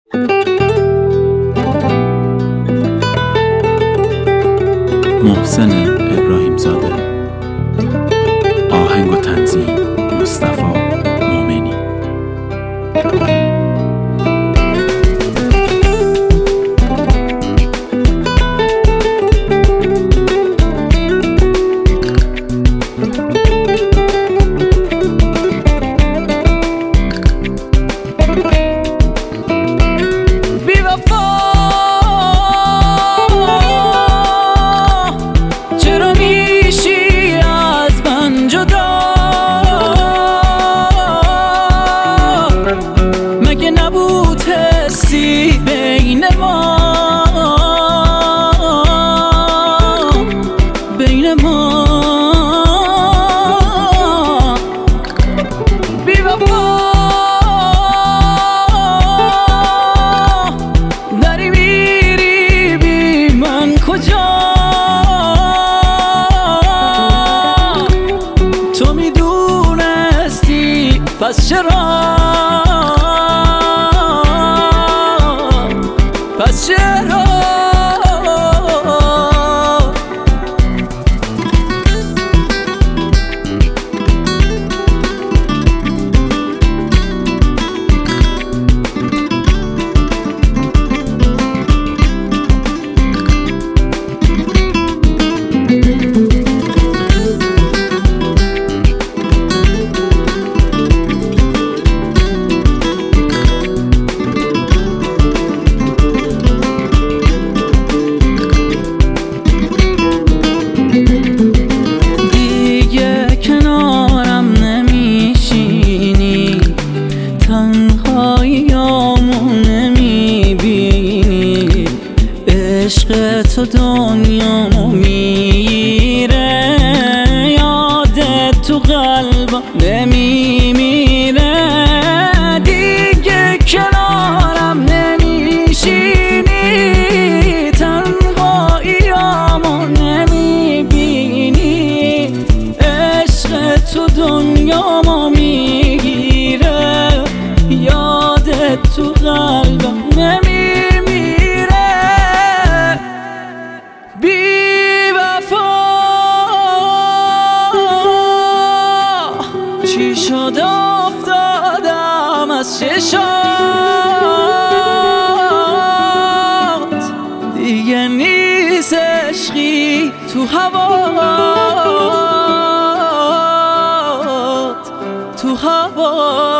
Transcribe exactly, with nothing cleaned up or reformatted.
محسن ابراهیم زاده. آهنگ و تنظیم مصطفی مومنی. بین ما بین ما بی وفا داری میری بی من کجا؟ تو میدونستی پس چرا؟ پس چرا؟ عشق تو دنیامو میره، یادت تو قلبم نمیمیره. دیگه کنارم نمیشینی، تنهاییامو نمیبینی. عشق تو دنیامو میگیره، یادت تو قلبم نمیمیره. چی شد افتادم از چشات، دیگه نیست عشقی تو هوات، تو هوات.